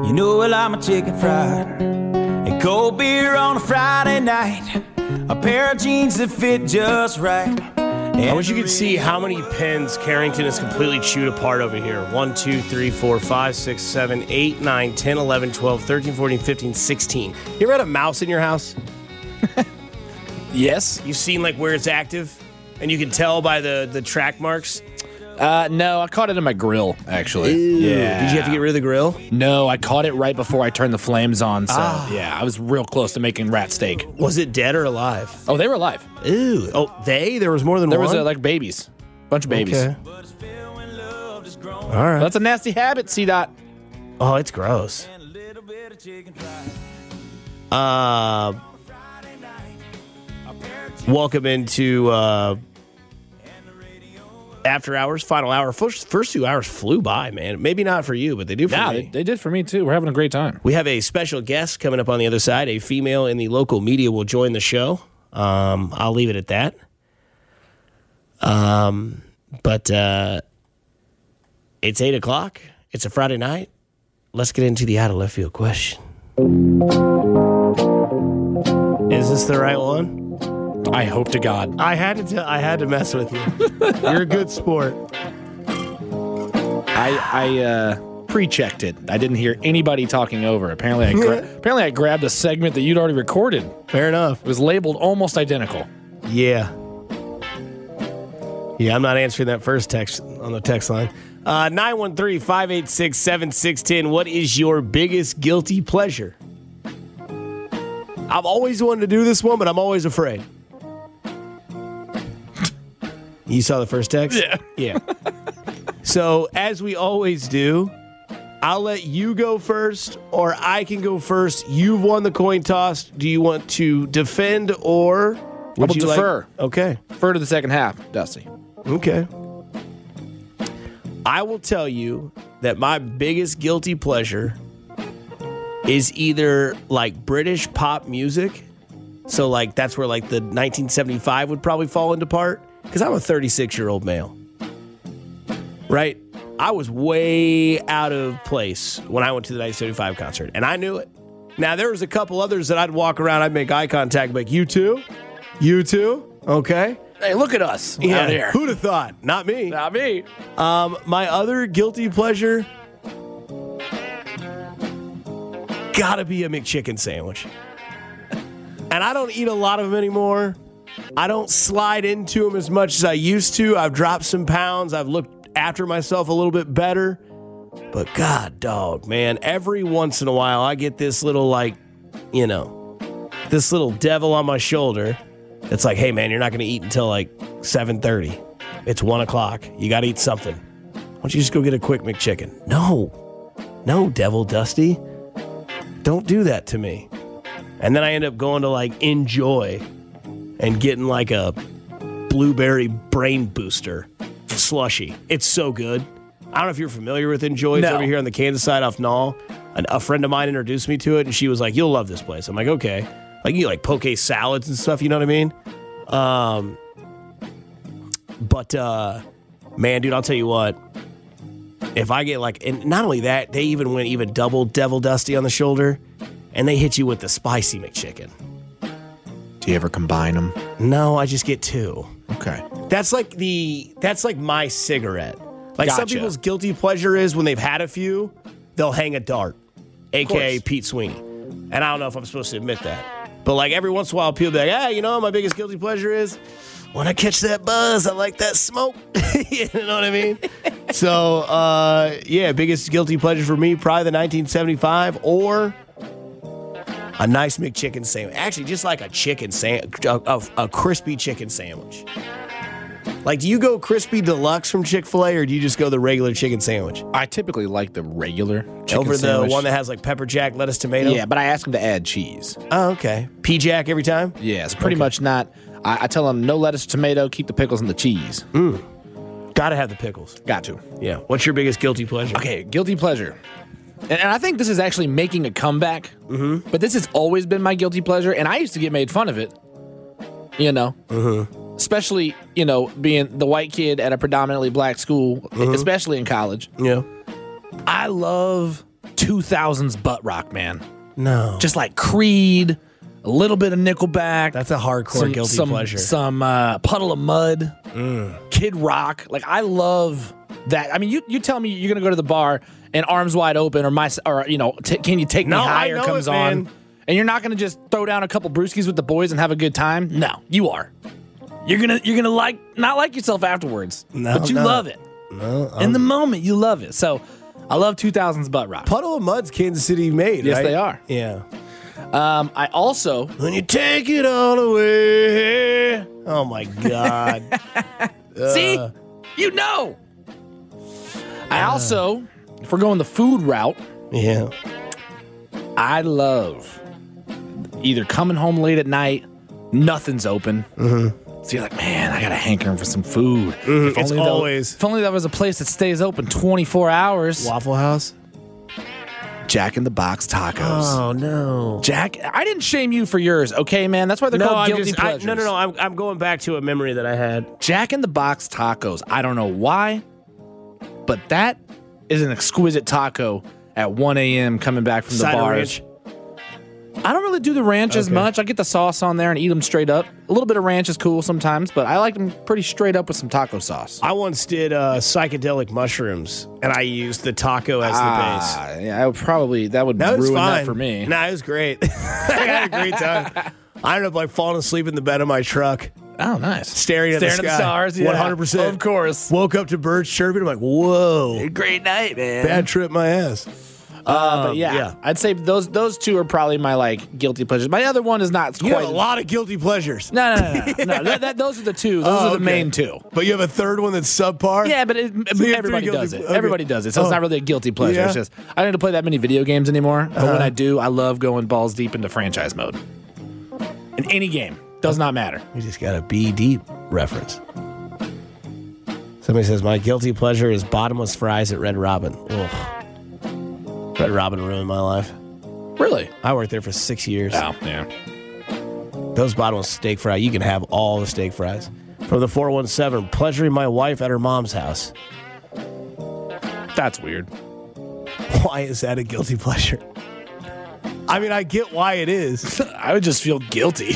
You know I like my chicken fried. And cold beer on a Friday night. A pair of jeans that fit just right. I wish you could see how many pens Carrington has completely chewed apart over here. 1, 2, 3, 4, 5, 6, 7, 8, 9, 10, 11, 12, 13, 14, 15, 16. You ever had a mouse in your house? Yes. You've seen like where it's active? And you can tell by the track marks? No, I caught it in my grill, actually. Ew. Yeah. Did you have to get rid of the grill? No, I caught it right before I turned the flames on, so yeah, I was real close to making rat steak. Was it dead or alive? Oh, they were alive. Ew. Oh, there was more than There one? was like babies. Bunch of babies. Okay. All right. That's a nasty habit, C-Dot. Oh, it's gross. Welcome into After Hours, final hour. First 2 hours flew by, man. Maybe not for you, but they do for me. They did for me, too. We're having a great time. We have a special guest coming up on the other side. A female in the local media will join the show. I'll leave it at that. But it's 8 o'clock. It's a Friday night. Let's get into the out of left field question. Is this the right one? I hope to God. I had to mess with you. You're a good sport. I pre-checked it. I didn't hear anybody talking over. Apparently, I grabbed a segment that you'd already recorded. Fair enough. It was labeled almost identical. Yeah. Yeah, I'm not answering that first text on the text line. 913-586-7610. What is your biggest guilty pleasure? I've always wanted to do this one, but I'm always afraid. You saw the first text? Yeah. So, as we always do, I'll let you go first, or I can go first. You've won the coin toss. Do you want to defend, or would you defer? Okay. Defer to the second half, Dusty. Okay. I will tell you that my biggest guilty pleasure is either like British pop music. So like that's where like the 1975 would probably fall into part. Because I'm a 36-year-old male. Right? I was way out of place when I went to the 1975 concert. And I knew it. Now, there was a couple others that I'd walk around, I'd make eye contact, like, you too? You too? Okay. Hey, look at us out here. Who'd have thought? Not me. Not me. My other guilty pleasure, gotta be a McChicken sandwich. And I don't eat a lot of them anymore. I don't slide into them as much as I used to. I've dropped some pounds. I've looked after myself a little bit better. But God, dog, man, every once in a while I get this little, like, this little devil on my shoulder that's like, hey, man, you're not going to eat until like 7:30. It's 1 o'clock. You got to eat something. Why don't you just go get a quick McChicken? No, Devil Dusty. Don't do that to me. And then I end up going to like Enjoy and getting like a blueberry brain booster slushy. It's so good. I don't know if you're familiar with Enjoy. It's over here on the Kansas side off Knoll. A friend of mine introduced me to it, and she was like, you'll love this place. I'm like, okay. Like, you like poke salads and stuff, you know what I mean? But man, dude, I'll tell you what. If I get like, and not only that, they even went even double Devil Dusty on the shoulder, and they hit you with the spicy McChicken. Do you ever combine them? No, I just get two. Okay. That's like my cigarette. Like some people's guilty pleasure is when they've had a few, they'll hang a dart, a.k.a. Pete Sweeney. And I don't know if I'm supposed to admit that. But like every once in a while, people be like, hey, you know what my biggest guilty pleasure is? When I catch that buzz, I like that smoke. You know what I mean? So, biggest guilty pleasure for me, probably the 1975 or a nice McChicken sandwich. Actually, just like a chicken sandwich, a crispy chicken sandwich. Like, do you go crispy deluxe from Chick-fil-A or do you just go the regular chicken sandwich? I typically like the regular chicken over sandwich. The one that has like pepper jack, lettuce, tomato? Yeah, but I ask them to add cheese. Oh, okay. P-Jack every time? Yeah, it's pretty much not. I tell them no lettuce, tomato, keep the pickles and the cheese. Gotta have the pickles. Got to. Yeah. What's your biggest guilty pleasure? Okay, guilty pleasure. And I think this is actually making a comeback. Mm-hmm. But this has always been my guilty pleasure, and I used to get made fun of it. You know? Mm-hmm. Especially, being the white kid at a predominantly black school, especially in college. Yeah. I love 2000s butt rock, man. No. Just like Creed, a little bit of Nickelback. That's a hardcore guilty pleasure. Some Puddle of Mud, Kid Rock. Like, I love that. I mean, you tell me you're going to go to the bar and Arms Wide Open Can You Take Me Higher comes on. And you're not going to just throw down a couple brewskis with the boys and have a good time. No, you are. You're gonna not like yourself afterwards, but you love it. No, in the moment, you love it. So, I love 2000s butt rock. Puddle of Mud's Kansas City made. Yes, right? they are. Yeah. I also When you take it all away. Oh my God. see, you know. I also, if we're going the food route, Yeah. I love either coming home late at night, nothing's open. So you're like, man, I got a hankering for some food. It's always If only there was a place that stays open 24 hours. Waffle House. Jack in the Box tacos. Oh no, Jack, I didn't shame you for yours, okay, man? That's why they're called guilty pleasures. No. I'm going back to a memory that I had. Jack in the Box tacos. I don't know why, but that is an exquisite taco at 1 a.m. coming back from the Side of bars. ranch. I don't really do the ranch as much. I get the sauce on there and eat them straight up. A little bit of ranch is cool sometimes, but I like them pretty straight up with some taco sauce. I once did psychedelic mushrooms, and I used the taco as the base. Yeah, that would That was ruin fine that for me. Nah, it was great. I had a great time. I ended up like falling asleep in the bed of my truck, Oh, nice. staring at the sky. stars. Yeah. 100%. Of course. Woke up to birds chirping. I'm like, whoa, Great night, man. bad trip my ass. But yeah, I'd say those two are probably my like guilty pleasures. My other one is not You quite. have a lot of guilty pleasures. No. Those are the two. Those are the okay. main two. But you have a third one that's subpar? Yeah, but you have three everybody guilty does it. okay. Everybody does it. So it's not really a guilty pleasure. Yeah. It's just I don't need to play that many video games anymore. But when I do, I love going balls deep into franchise mode. In any game, does not matter. You just got a Be Deep reference. Somebody says, my guilty pleasure is bottomless fries at Red Robin. Ugh. Red Robin ruined my life. Really? I worked there for 6 years. Oh, yeah. Those bottomless steak fries, you can have all the steak fries. From the 417, pleasuring my wife at her mom's house. That's weird. Why is that a guilty pleasure? I mean, I get why it is. I would just feel guilty.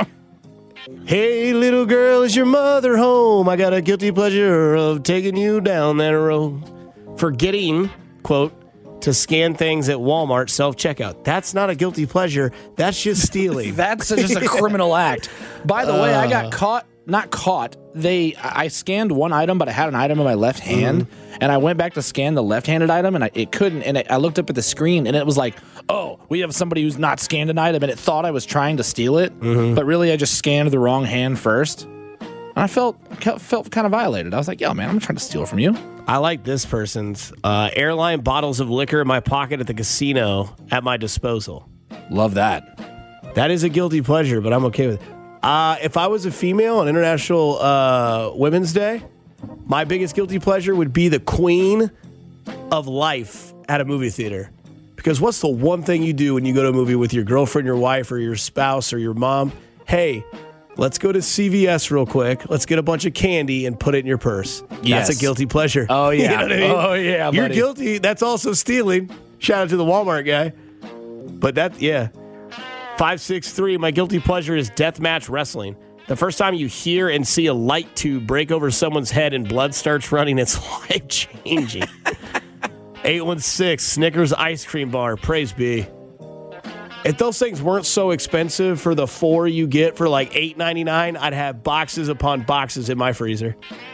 Hey, little girl, is your mother home? I got a guilty pleasure of taking you down that road. Forgetting, quote, to scan things at Walmart self-checkout. That's not a guilty pleasure. That's just stealing. That's just a criminal act. By the way, I got caught. Not caught. I scanned one item, but I had an item in my left hand, and I went back to scan the left-handed item, and it couldn't. And I looked up at the screen, and it was like, "Oh, we have somebody who's not scanned an item," and it thought I was trying to steal it, but really I just scanned the wrong hand first. And I felt kind of violated. I was like, "Yo, man, I'm not trying to steal from you." I like this person's airline bottles of liquor in my pocket at the casino at my disposal. Love that. That is a guilty pleasure, but I'm okay with it. If I was a female on International Women's Day, my biggest guilty pleasure would be the queen of life at a movie theater. Because what's the one thing you do when you go to a movie with your girlfriend, your wife, or your spouse, or your mom? Hey, let's go to CVS real quick. Let's get a bunch of candy and put it in your purse. Yes. That's a guilty pleasure. Oh, yeah. You know what I mean? Oh, yeah, You're buddy. guilty. That's also stealing. Shout out to the Walmart guy. But that, yeah. 563, my guilty pleasure is deathmatch wrestling. The first time you hear and see a light tube break over someone's head and blood starts running, it's life-changing. 816, Snickers ice cream bar, praise be. If those things weren't so expensive for the 4 you get for like $8.99, I'd have boxes upon boxes in my freezer.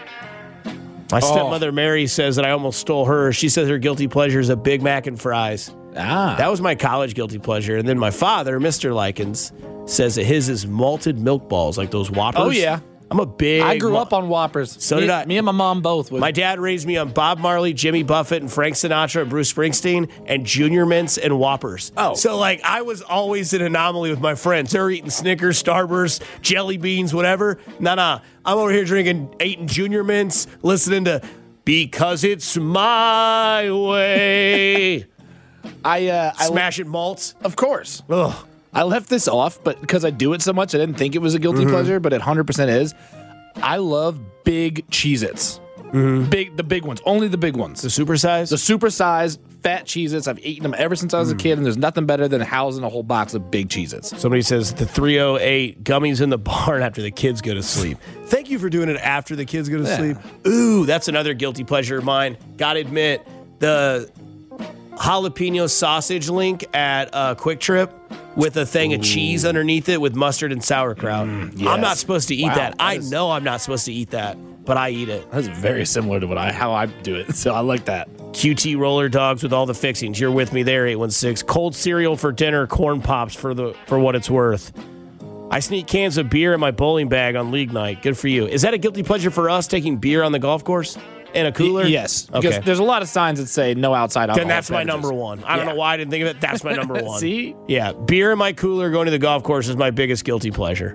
My stepmother Mary says that I almost stole her. She says her guilty pleasure is a Big Mac and fries. That was my college guilty pleasure. And then my father, Mr. Likens, says that his is malted milk balls, like those Whoppers. Oh, yeah. I'm a big... I grew up on Whoppers. So did I. Me and my mom both. My dad raised me on Bob Marley, Jimmy Buffett, and Frank Sinatra, and Bruce Springsteen, and Junior Mints and Whoppers. Oh. So, like, I was always an anomaly with my friends. They're eating Snickers, Starburst, jelly beans, whatever. Nah. I'm over here eating Junior Mints, listening to Because It's My Way. Smashing malts. Of course. Ugh. I left this off, but because I do it so much, I didn't think it was a guilty pleasure, but it 100% is. I love big Cheez-Its. The big ones. Only the big ones. The supersize? The supersized fat Cheez-Its. I've eaten them ever since I was a kid, and there's nothing better than housing a whole box of big Cheez-Its. Somebody says the 308 gummies in the barn after the kids go to sleep. Thank you for doing it after the kids go to sleep. Ooh, that's another guilty pleasure of mine. Gotta admit, the jalapeno sausage link at Quick Trip with a thing of cheese underneath it with mustard and sauerkraut. Yes. I'm not supposed to eat that. I is- know I'm not supposed to eat that, but I eat it. That's very similar to how I do it, so I like that. QT roller dogs with all the fixings. You're with me there, 816. Cold cereal for dinner, corn pops for what it's worth. I sneak cans of beer in my bowling bag on league night. Good for you. Is that a guilty pleasure for us, taking beer on the golf course in a cooler? Yes, because there's a lot of signs that say no outside alcohol. Then that's my beverages. number one. I don't know why I didn't think of it. That's my number one. See? Yeah, beer in my cooler going to the golf course is my biggest guilty pleasure.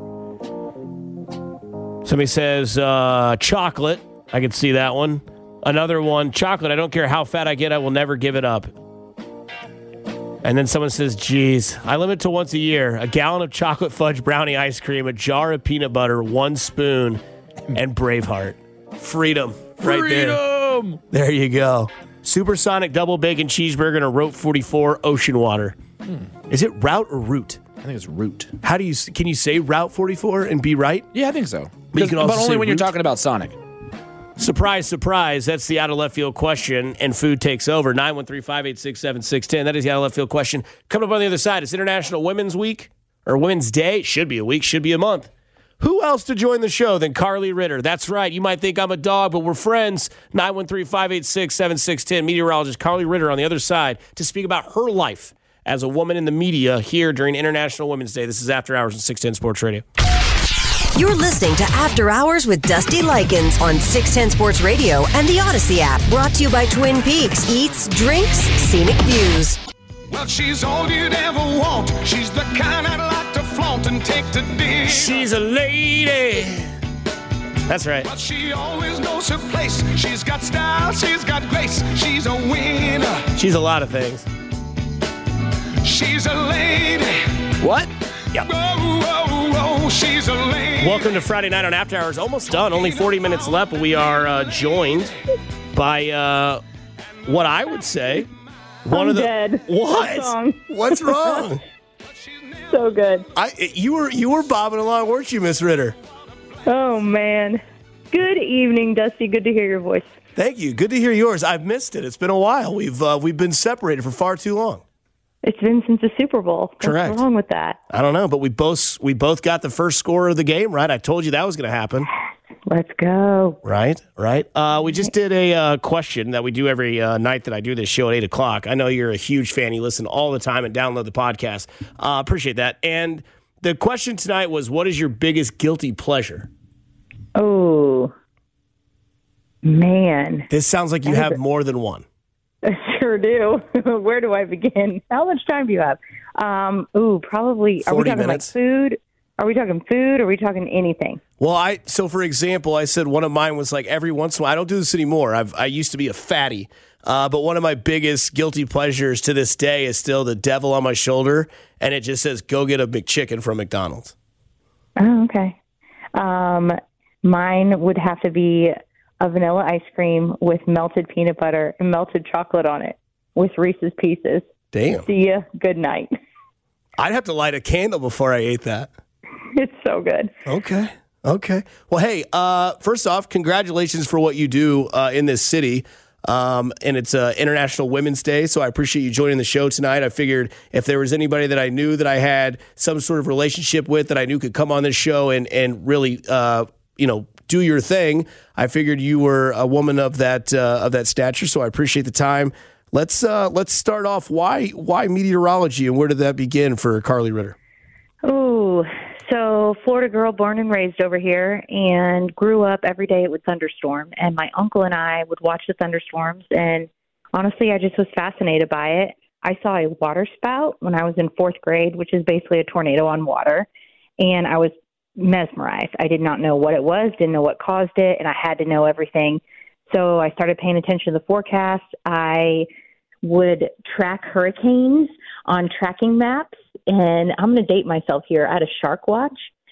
Somebody says chocolate. I can see that one. Another one, chocolate. I don't care how fat I get. I will never give it up. And then someone says, geez, I limit to once a year. A gallon of chocolate fudge brownie ice cream, a jar of peanut butter, 1 spoon, and Braveheart. Freedom. Right there. There you go. Supersonic double bacon cheeseburger and a Route 44 ocean water. Is it Route or Route? I think it's root. Can you say Route 44 and be right? Yeah, I think so. But you can also only say when you're root? talking about Sonic. Surprise, surprise. That's the out of left field question, and food takes over. 913-586-7610. That is the out of left field question. Coming up on the other side, it's International Women's Week, or Women's Day. Should be a week, should be a month. Who else to join the show than Carly Ritter? That's right. You might think I'm a dog, but we're friends. 913-586-7610. Meteorologist Carly Ritter on the other side to speak about her life as a woman in the media here during International Women's Day. This is After Hours on 610 Sports Radio. You're listening to After Hours with Dusty Likens on 610 Sports Radio and the Odyssey app. Brought to you by Twin Peaks. Eats, drinks, scenic views. Well, she's all you'd ever want. She's the kind I'd like to flaunt and take to dinner. She's a lady. That's right. But she always knows her place. She's got style, she's got grace. She's a winner. She's a lot of things. She's a lady. What? Yep. Oh, she's a lady. Welcome to Friday Night on After Hours. Almost done. Only 40 minutes left, but we are joined by what I would say one of the dead. What? Song. What's wrong? So good. You were bobbing along, weren't you, Miss Ritter? Oh, man. Good evening, Dusty. Good to hear your voice. Thank you. Good to hear yours. I've missed it. It's been a while. We've been separated for far too long. It's been since the Super Bowl. Correct. What's wrong with that? I don't know, but we both got the first score of the game, right? I told you that was going to happen. Let's go. Right. We just did a question that we do every night that I do this show at 8 o'clock. I know you're a huge fan. You listen all the time and download the podcast. Appreciate that. And the question tonight was, what is your biggest guilty pleasure? Oh, man. This sounds like you have more than one. I sure do. Where do I begin? How much time do you have? Probably. Are we 40 talking minutes. like food? Are we talking food? Or are we talking anything? Well, for example, I said one of mine was like every once in a while. I don't do this anymore. I used to be a fatty. But one of my biggest guilty pleasures to this day is still the devil on my shoulder. And it just says, go get a McChicken from McDonald's. Oh, okay. Mine would have to be a vanilla ice cream with melted peanut butter and melted chocolate on it with Reese's Pieces. Damn. See ya. Good night. I'd have to light a candle before I ate that. It's so good. Okay. Well, hey, first off, congratulations for what you do in this city. And it's International Women's Day, so I appreciate you joining the show tonight. I figured if there was anybody that I knew that I had some sort of relationship with that I knew could come on this show and really, do your thing, I figured you were a woman of that stature. So I appreciate the time. Let's start off. Why meteorology, and where did that begin for Carly Ritter? Oh, so Florida girl, born and raised over here, and grew up every day it would thunderstorm. And my uncle and I would watch the thunderstorms, and honestly, I just was fascinated by it. I saw a water spout when I was in 4th grade, which is basically a tornado on water, and I was mesmerized. I did not know what it was, didn't know what caused it, and I had to know everything. So I started paying attention to the forecast. I would track hurricanes on tracking maps, and I'm going to date myself here. I had a Shark Watch,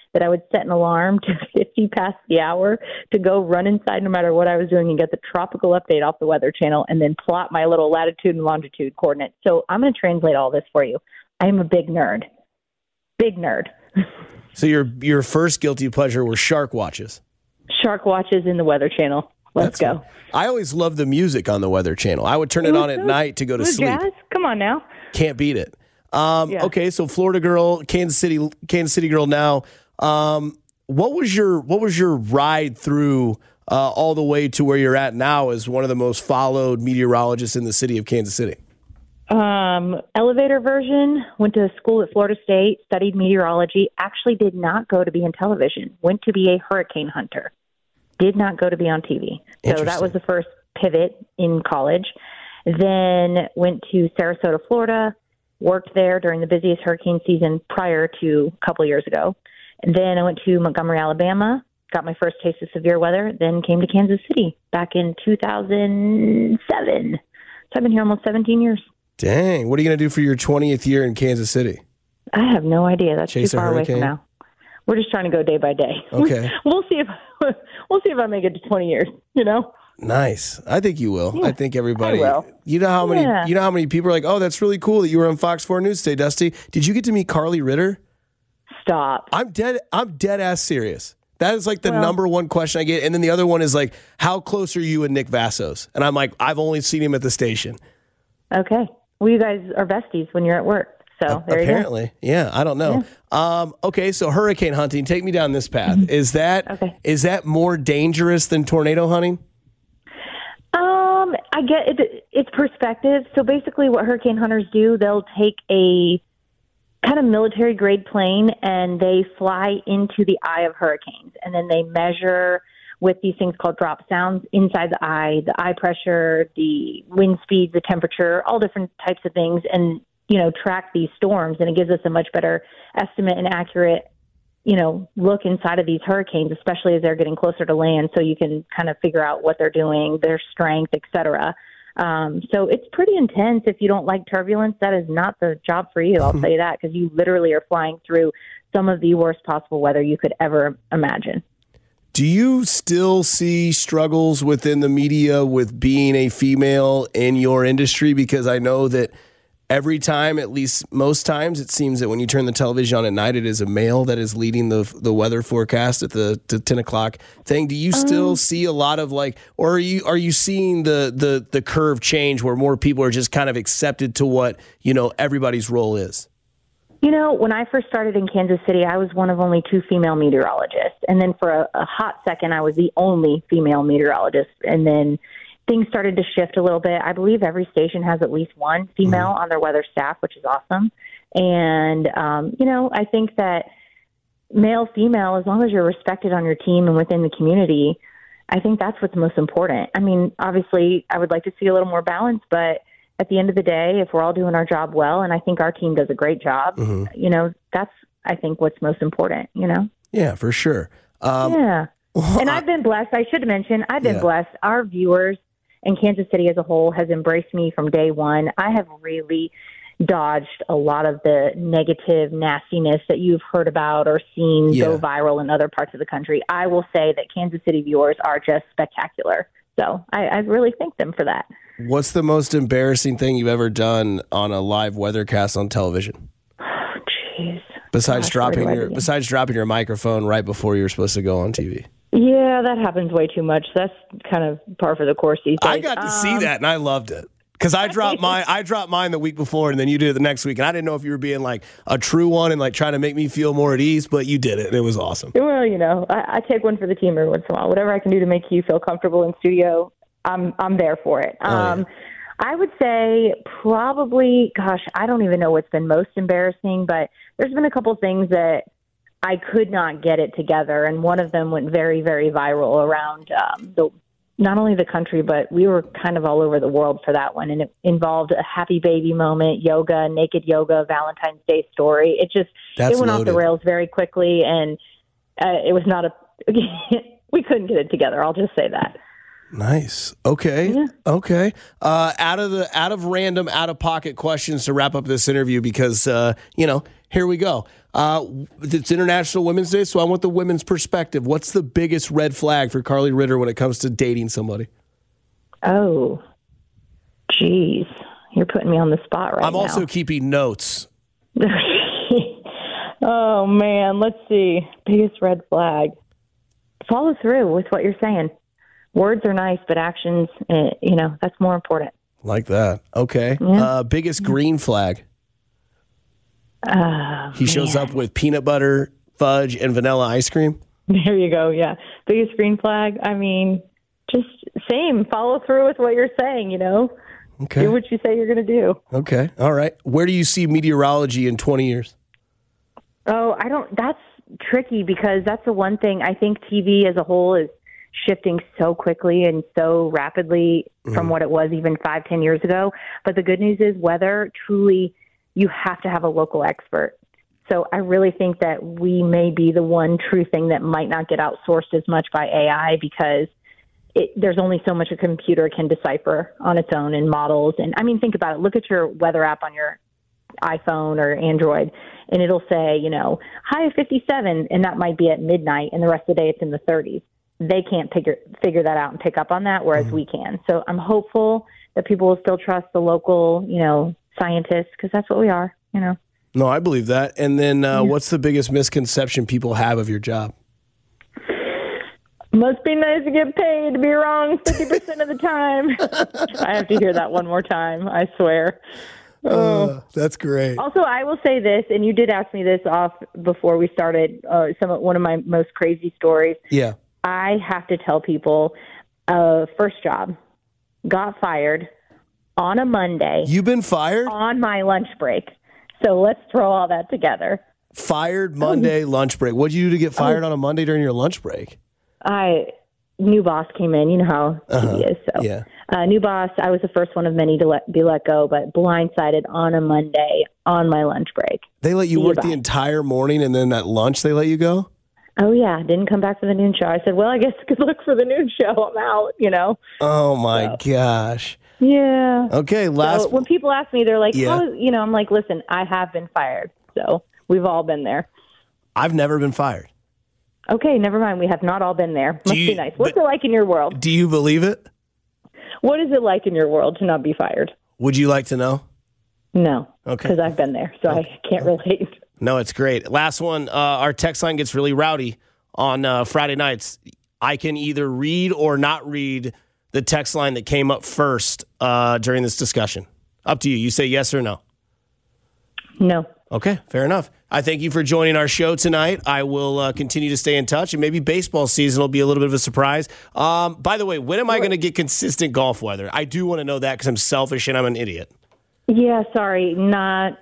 that I would set an alarm to 50 past the hour to go run inside no matter what I was doing and get the tropical update off the Weather Channel and then plot my little latitude and longitude coordinates. So I'm going to translate all this for you. I am a big nerd. Big nerd. So your first guilty pleasure were shark watches. Shark watches in the Weather Channel. Let's go. Fun. I always loved the music on the Weather Channel. I would turn it on at night to go to sleep. Jazz? Come on now. Can't beat it. Okay, so Florida girl, Kansas City girl now. What was your ride through all the way to where you're at now as one of the most followed meteorologists in the city of Kansas City? Elevator version, went to school at Florida State, studied meteorology, actually did not go to be in television, went to be a hurricane hunter, did not go to be on TV. So that was the first pivot in college. Then went to Sarasota, Florida, worked there during the busiest hurricane season prior to a couple years ago. And then I went to Montgomery, Alabama, got my first taste of severe weather, then came to Kansas City back in 2007. So I've been here almost 17 years. Dang. What are you going to do for your 20th year in Kansas City? I have no idea. That's Chase too far away from now. We're just trying to go day by day. Okay. We'll see if I make it to 20 years, you know? Nice. I think you will. Yeah, I think everybody. I will. You know how many people are like, "Oh, that's really cool that you were on Fox 4 News today, Dusty." Did you get to meet Carly Ritter? Stop. I'm dead ass serious. That is like the number one question I get. And then the other one is like, how close are you and Nick Vassos? And I'm like, I've only seen him at the station. Okay. Well, you guys are besties when you're at work. So there apparently, you go. Yeah, I don't know. Yeah. Okay, so hurricane hunting. Take me down this path. Is that more dangerous than tornado hunting? I get it. It's perspective. So basically, what hurricane hunters do, they'll take a kind of military grade plane and they fly into the eye of hurricanes, and then they measure with these things called drop sounds inside the eye pressure, the wind speed, the temperature, all different types of things, and track these storms, and it gives us a much better estimate and accurate, look inside of these hurricanes, especially as they're getting closer to land, so you can kind of figure out what they're doing, their strength, et cetera. So it's pretty intense. If you don't like turbulence, that is not the job for you. I'll say that, because you literally are flying through some of the worst possible weather you could ever imagine. Do you still see struggles within the media with being a female in your industry? Because I know that every time, at least most times, it seems that when you turn the television on at night, it is a male that is leading the weather forecast at the 10 o'clock thing. Do you still see a lot of or are you seeing the curve change where more people are just kind of accepted to what, everybody's role is? When I first started in Kansas City, I was one of only 2 female meteorologists. And then for a hot second, I was the only female meteorologist. And then things started to shift a little bit. I believe every station has at least one female on their weather staff, which is awesome. And, I think that male, female, as long as you're respected on your team and within the community, I think that's what's most important. I mean, obviously, I would like to see a little more balance, but at the end of the day, if we're all doing our job well, and I think our team does a great job, that's, I think, what's most important, Yeah, for sure. Yeah. And I've been blessed. I should mention, I've been blessed. Our viewers and Kansas City as a whole has embraced me from day one. I have really dodged a lot of the negative nastiness that you've heard about or seen go viral in other parts of the country. I will say that Kansas City viewers are just spectacular. So I really thank them for that. What's the most embarrassing thing you've ever done on a live weathercast on television? Oh, jeez. Besides dropping your microphone right before you were supposed to go on TV. Yeah, that happens way too much. That's kind of par for the course these days. I got to see that, and I loved it. Because I dropped mine the week before, and then you did it the next week. And I didn't know if you were being like a true one and like trying to make me feel more at ease, but you did it, and it was awesome. Well, I take one for the team every once in a while. Whatever I can do to make you feel comfortable in studio, I'm there for it. I would say probably, I don't even know what's been most embarrassing, but there's been a couple things that I could not get it together, and one of them went very, very viral around not only the country, but we were kind of all over the world for that one, and it involved a happy baby moment, yoga, naked yoga, Valentine's Day story. It went off the rails very quickly, and it was not we couldn't get it together. I'll just say that. Nice. Okay. Yeah. Okay. Out of random, out of pocket questions to wrap up this interview because here we go. It's International Women's Day, so I want the women's perspective. What's the biggest red flag for Carly Ritter when it comes to dating somebody? Oh, geez. You're putting me on the spot right now. I'm also keeping notes. Oh, man. Let's see. Biggest red flag. Follow through with what you're saying. Words are nice, but actions, that's more important. Like that. Okay. Yeah. Biggest green flag. He shows up with peanut butter, fudge, and vanilla ice cream. There you go. Yeah. Biggest green flag. I mean, just same. Follow through with what you're saying, Okay. Do what you say you're going to do. Okay. All right. Where do you see meteorology in 20 years? Oh, that's tricky because that's the one thing I think TV as a whole is shifting so quickly and so rapidly from what it was even 5-10 years ago. But the good news is weather, truly, you have to have a local expert. So I really think that we may be the one true thing that might not get outsourced as much by AI because there's only so much a computer can decipher on its own and models. And I mean, think about it. Look at your weather app on your iPhone or Android, and it'll say, high of 57, and that might be at midnight, and the rest of the day it's in the 30s. They can't figure that out and pick up on that, whereas we can. So I'm hopeful that people will still trust the local, scientists, because that's what we are, No, I believe that. And then what's the biggest misconception people have of your job? Must be nice to get paid to be wrong 50% of the time. I have to hear that one more time, I swear. That's great. Also, I will say this, and you did ask me this off before we started, one of my most crazy stories. Yeah. I have to tell people, first job, got fired on a Monday. You've been fired? On my lunch break. So let's throw all that together. Fired Monday lunch break. What'd you do to get fired on a Monday during your lunch break? New boss came in. You know how TV is. So, yeah. New boss. I was the first one of many to be let go, but blindsided on a Monday on my lunch break. They let you work the entire morning, and then at lunch they let you go? Oh, yeah. Didn't come back for the noon show. I said, well, I guess good luck for the noon show. I'm out, Oh, my gosh. Yeah. Okay, So when people ask me, they're like, Yeah. I'm like, listen, I have been fired. So we've all been there. I've never been fired. Okay, never mind. We have not all been there. Must be nice. What's it like in your world? Do you believe it? What is it like in your world to not be fired? Would you like to know? No. Okay. Because I've been there, so I can't relate. No, it's great. Last one. Our text line gets really rowdy on Friday nights. I can either read or not read the text line that came up first during this discussion. Up to you. You say yes or no. No. Okay, fair enough. I thank you for joining our show tonight. I will continue to stay in touch, and maybe baseball season will be a little bit of a surprise. By the way, when am I going to get consistent golf weather? I do want to know that because I'm selfish and I'm an idiot. Yeah, sorry, not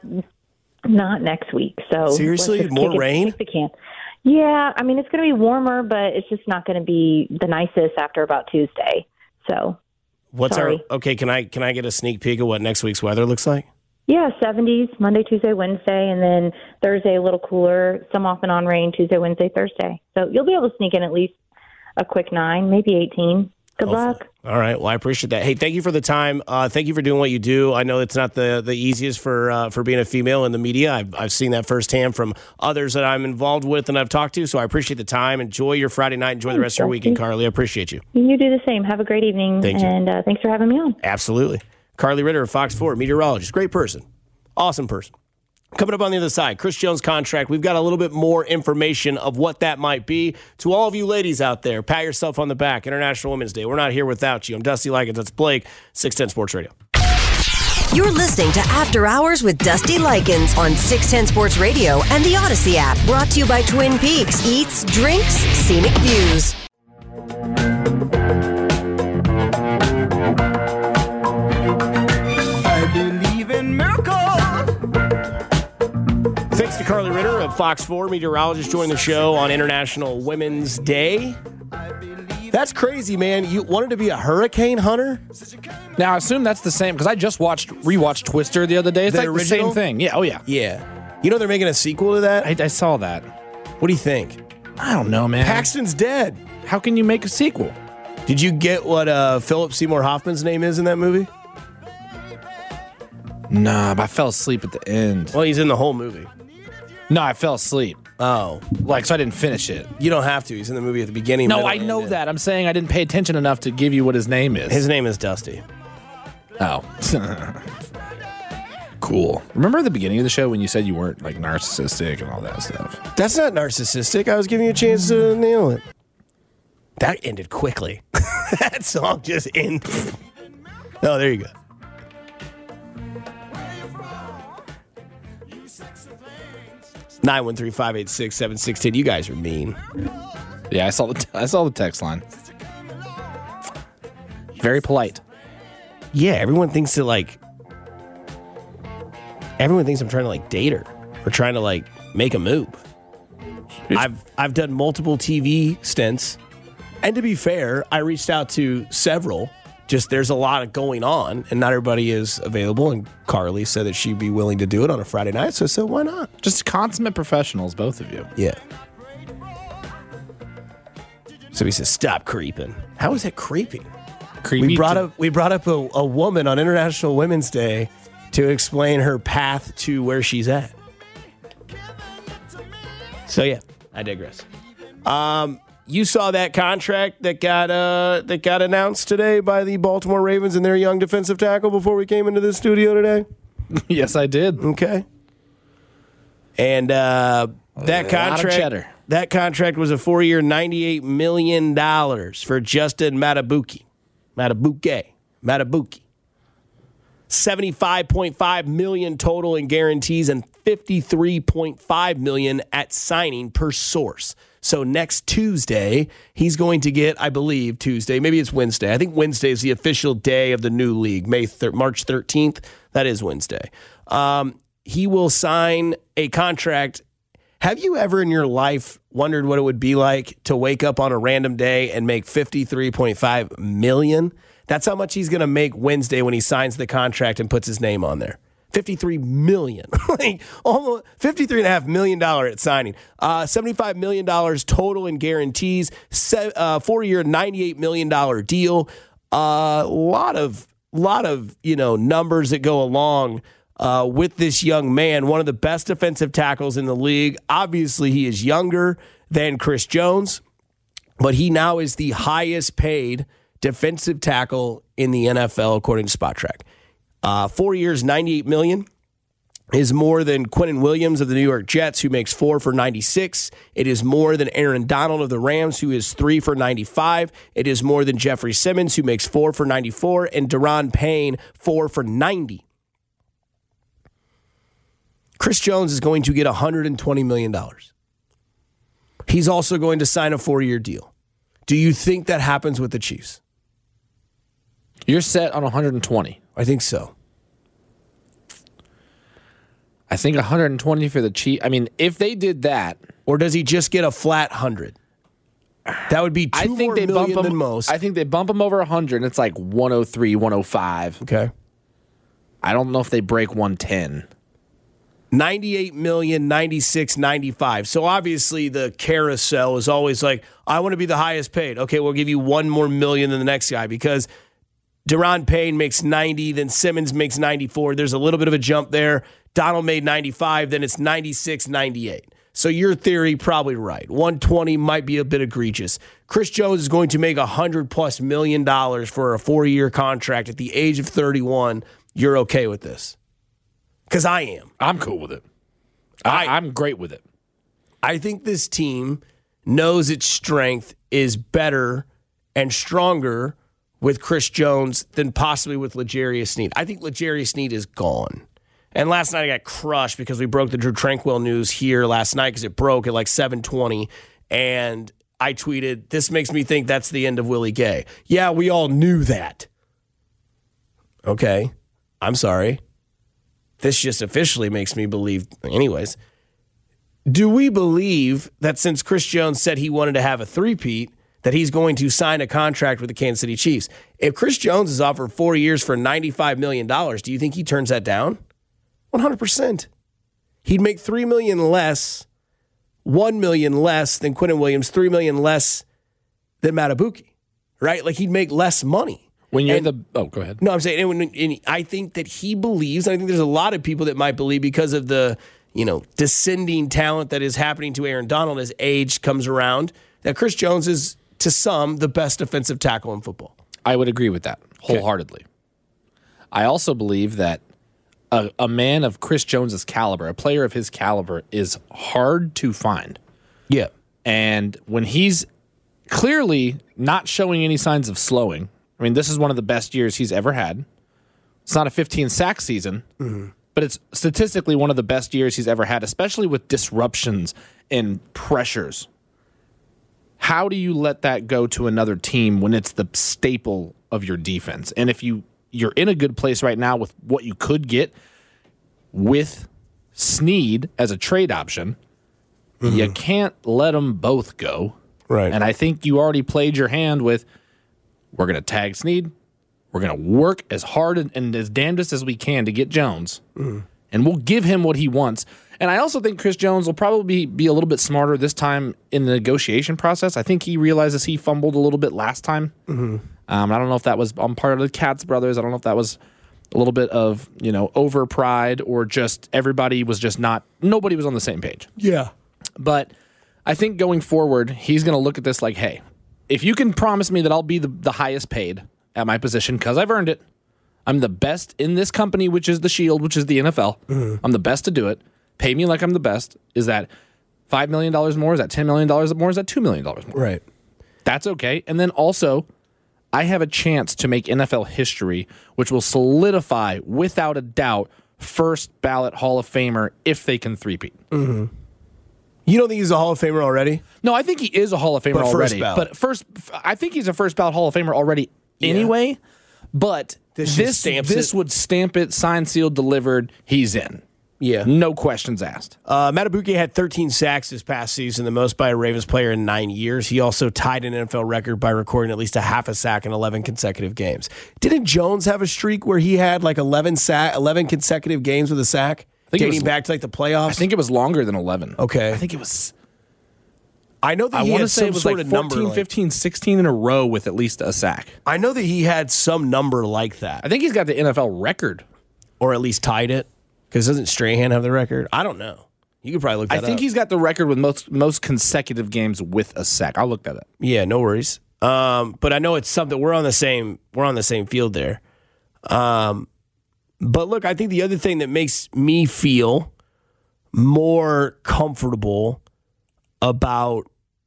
next week. So seriously, more rain? Kick the can. Yeah, I mean it's going to be warmer, but it's just not going to be the nicest after about Tuesday. So, sorry. Can I get a sneak peek of what next week's weather looks like? Yeah, 70s Monday, Tuesday, Wednesday, and then Thursday a little cooler. Some off and on rain Tuesday, Wednesday, Thursday. So you'll be able to sneak in at least a quick 9, maybe 18. Good luck. All right. Well, I appreciate that. Hey, thank you for the time. Thank you for doing what you do. I know it's not the easiest for being a female in the media. I've seen that firsthand from others that I'm involved with and I've talked to. So I appreciate the time. Enjoy your Friday night. Enjoy the rest of your weekend, Carly. I appreciate you. You do the same. Have a great evening. Thank you. And thanks for having me on. Absolutely. Carly Ritter of Fox 4, meteorologist. Great person. Awesome person. Coming up on the other side, Chris Jones' contract. We've got a little bit more information of what that might be. To all of you ladies out there, pat yourself on the back. International Women's Day. We're not here without you. I'm Dusty Likens. That's Blake, 610 Sports Radio. You're listening to After Hours with Dusty Likens on 610 Sports Radio and the Odyssey app. Brought to you by Twin Peaks. Eats, drinks, scenic views. I believe in miracles. Thanks to Carly Ritter of Fox 4, meteorologist, joining the show on International Women's Day. That's crazy, man. You wanted to be a hurricane hunter? Now, I assume that's the same, because I just rewatched Twister the other day. It's The like original? the same thing. Yeah, oh yeah. Yeah. You know they're making a sequel to that? I saw that. What do you think? I don't know, man. Paxton's dead. How can you make a sequel? Did you get what Philip Seymour Hoffman's name is in that movie? Nah, but I fell asleep at the end. Well, he's in the whole movie. No, I fell asleep. Oh. So I didn't finish it. You don't have to. He's in the movie at the beginning. No, I know that. I'm saying I didn't pay attention enough to give you what his name is. His name is Dusty. Oh. Cool. Remember at the beginning of the show when you said you weren't like narcissistic and all that stuff? That's not narcissistic. I was giving you a chance to nail it. That ended quickly. That song just ended. Oh, there you go. Nine 913-586-7610. You guys are mean. Yeah, I saw the text line. Very polite. Yeah, everyone thinks that everyone thinks I'm trying to date her or trying to make a move. I've done multiple TV stints, and to be fair, I reached out to several. Just there's a lot of going on, and not everybody is available. And Carly said that she'd be willing to do it on a Friday night, so I said, why not? Just consummate professionals, both of you. Yeah. So he says, stop creeping. How is that creeping? Creepy. We brought up a woman on International Women's Day to explain her path to where she's at. So yeah, I digress. You saw that contract that got announced today by the Baltimore Ravens and their young defensive tackle before we came into the studio today? Yes, I did. Okay. And that contract was a 4-year, $98 million for Justin Matabuke. $75.5 million total in guarantees and $53.5 million at signing per source. So next Tuesday, he's going to get, I believe, Tuesday. Maybe it's Wednesday. I think Wednesday is the official day of the new league, March 13th. That is Wednesday. He will sign a contract. Have you ever in your life wondered what it would be like to wake up on a random day and make $53.5 million? That's how much he's going to make Wednesday when he signs the contract and puts his name on there. $53 million. Almost $53.5 million at signing. $75 million total in guarantees. 4-year, $98 million deal. Lot of numbers that go along with this young man. One of the best defensive tackles in the league. Obviously, he is younger than Chris Jones, but he now is the highest paid defensive tackle in the NFL, according to SpotTrack. 4 years, $98 million is more than Quinnen Williams of the New York Jets, who makes 4 for $96. It is more than Aaron Donald of the Rams, who is 3 for $95. It is more than Jeffrey Simmons, who makes 4 for $94, and Daron Payne, 4 for $90. Chris Jones is going to get $120 million. He's also going to sign a 4-year deal. Do you think that happens with the Chiefs? You're set on 120. I think so. I think 120 for the Chiefs. I mean, if they did that, or does he just get a flat 100? That would be $2 more million than most. I think they bump him over 100, and it's like 103, 105. Okay. I don't know if they break 110. 98 million, 96, 95. So obviously the carousel is always like, I want to be the highest paid. Okay, we'll give you $1 more million than the next guy because Daron Payne makes 90, then Simmons makes 94. There's a little bit of a jump there. Donald made 95, then it's 96, 98. So your theory, probably right. 120 might be a bit egregious. Chris Jones is going to make $100+ million for a 4-year contract at the age of 31. You're okay with this? Because I am. I'm cool with it. I'm great with it. I think this team knows its strength is better and stronger with Chris Jones than possibly with L'Jarius Sneed. I think L'Jarius Sneed is gone. And last night I got crushed because we broke the Drew Tranquill news here last night because it broke at like 7:20. And I tweeted, this makes me think that's the end of Willie Gay. Yeah, we all knew that. Okay. I'm sorry. This just officially makes me believe. Anyways, do we believe that since Chris Jones said he wanted to have a three-peat, that he's going to sign a contract with the Kansas City Chiefs? If Chris Jones is offered 4 years for $95 million, do you think he turns that down? 100%. He'd make $3 million less, $1 million less than Quinnen Williams, $3 million less than Matabuke. right? Like he'd make less money. When you're go ahead. No, I'm saying, and I think that he believes, I think there's a lot of people that might believe because of the, descending talent that is happening to Aaron Donald as age comes around, that Chris Jones is, to some, the best defensive tackle in football. I would agree with that wholeheartedly. Okay. I also believe that a man of Chris Jones's caliber, a player of his caliber, is hard to find. Yeah. And when he's clearly not showing any signs of slowing, I mean, this is one of the best years he's ever had. It's not a 15-sack season, but it's statistically one of the best years he's ever had, especially with disruptions and pressures. How do you let that go to another team when it's the staple of your defense? And if you're in a good place right now with what you could get with Snead as a trade option, you can't let them both go. Right. And I think you already played your hand with, we're going to tag Snead. We're going to work as hard and as damnedest as we can to get Jones. And we'll give him what he wants. And I also think Chris Jones will probably be a little bit smarter this time in the negotiation process. I think he realizes he fumbled a little bit last time. I don't know if that was on part of the Katz brothers. I don't know if that was a little bit of, over pride or just everybody was just nobody was on the same page. Yeah. But I think going forward, he's going to look at this like, hey, if you can promise me that I'll be the highest paid at my position because I've earned it, I'm the best in this company, which is the Shield, which is the NFL. I'm the best to do it. Pay me like I'm the best. Is that $5 million more? Is that $10 million more? Is that $2 million more? Right. That's okay. And then also, I have a chance to make NFL history, which will solidify, without a doubt, first ballot Hall of Famer if they can three-peat. You don't think he's a Hall of Famer already? No, I think he is a Hall of Famer already. I think he's a first ballot Hall of Famer already anyway. But this would stamp it, signed, sealed, delivered. He's in. Yeah. No questions asked. Madubuike had 13 sacks this past season, the most by a Ravens player in 9 years. He also tied an NFL record by recording at least a half a sack in 11 consecutive games. Didn't Jones have a streak where he had like 11 consecutive games with a sack? Dating back to like the playoffs? I think it was longer than 11. Okay. I think it was... I know that I want to say it was like 14, 15, 16 in a row with at least a sack. I know that he had some number like that. I think he's got the NFL record. Or at least tied it. Because doesn't Strahan have the record? I don't know. You could probably look that up. I think he's got the record with most consecutive games with a sack. I'll look that up. Yeah, no worries. But I know it's something we're on the same field there. But look, I think the other thing that makes me feel more comfortable about